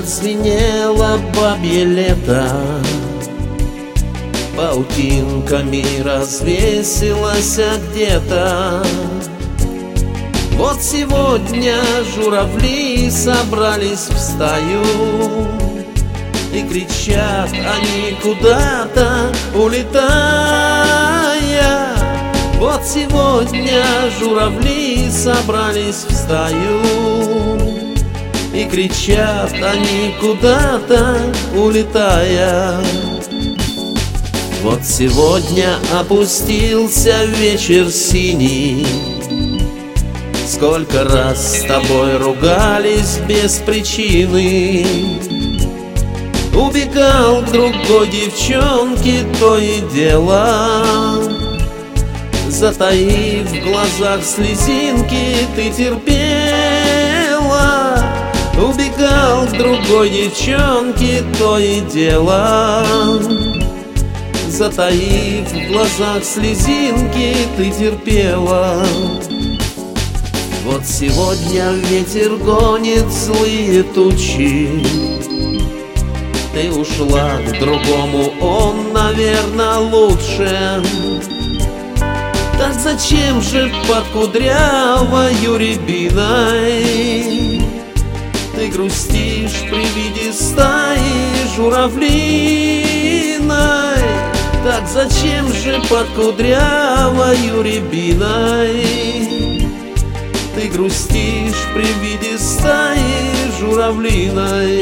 отзвенело бабье лето, паутинками развесилась где-то. Вот сегодня журавли собрались в стаю, и кричат они куда-то, улетая. Вот сегодня журавли собрались в стаю, и кричат они куда-то, улетая. Вот сегодня опустился вечер синий, сколько раз с тобой ругались без причины. Убегал к другой девчонке то и дело, затаив в глазах слезинки, ты терпела. Убегал к другой девчонке то и дело, затаив в глазах слезинки, ты терпела. Вот сегодня ветер гонит злые тучи, ты ушла к другому, он, наверное, лучше. Так зачем же под кудрявою рябиной ты грустишь при виде стаи журавлиной? Так зачем же под кудрявою рябиной ты грустишь при виде стаи журавлиной?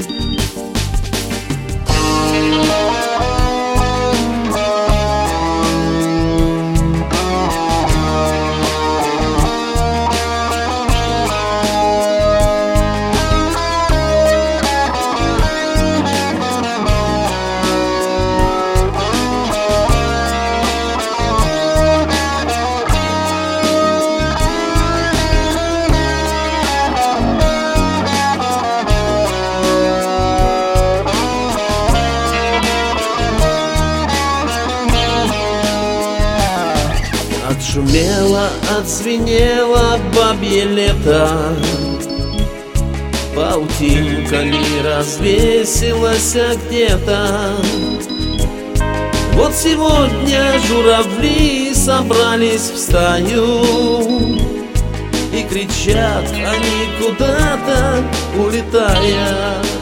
Отшумело, отзвенело бабье лето, паутинками развесилась где-то. Вот сегодня журавли собрались в стаю, и кричат они куда-то, улетая.